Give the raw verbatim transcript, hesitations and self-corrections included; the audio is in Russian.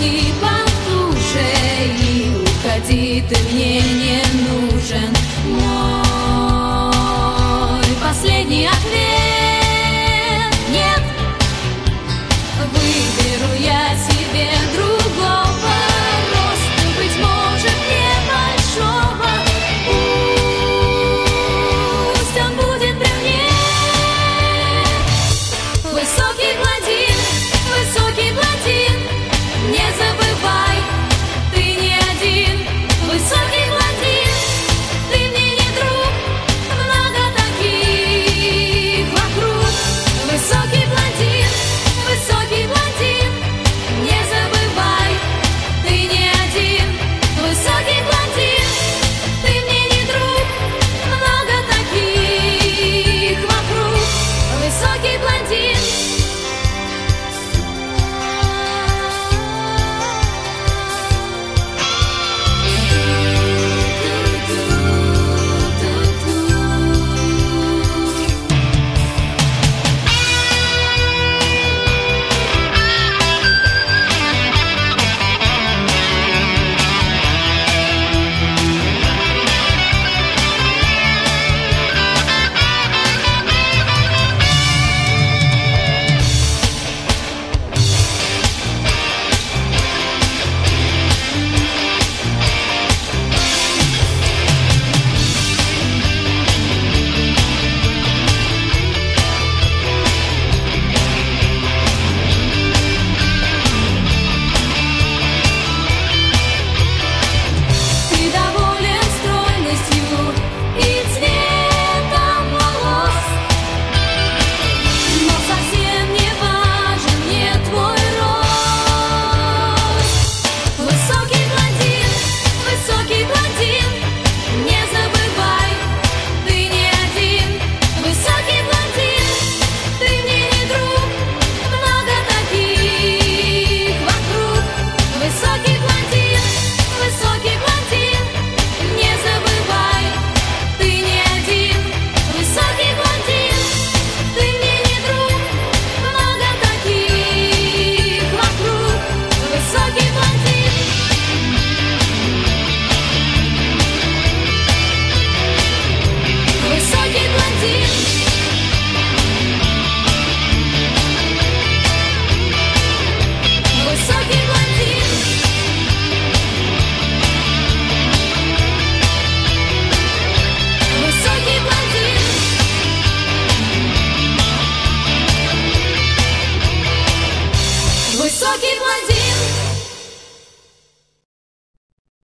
глазки потуже, и уходи, ты мне не нужен. Мой последний ответ — нет. Выберу я себе другого, роста, быть может, небольшого. Пусть он будет при мне. Высокий блондин, высокий блондин, не забывай, ты не один. Высокий блондин, ты мне не друг, много таких вокруг. Высокий блондин, высокий блондин, не забывай, ты не один. Высокий блондин, ты мне не друг, много таких вокруг. Высокий блондин. Высокий блондин.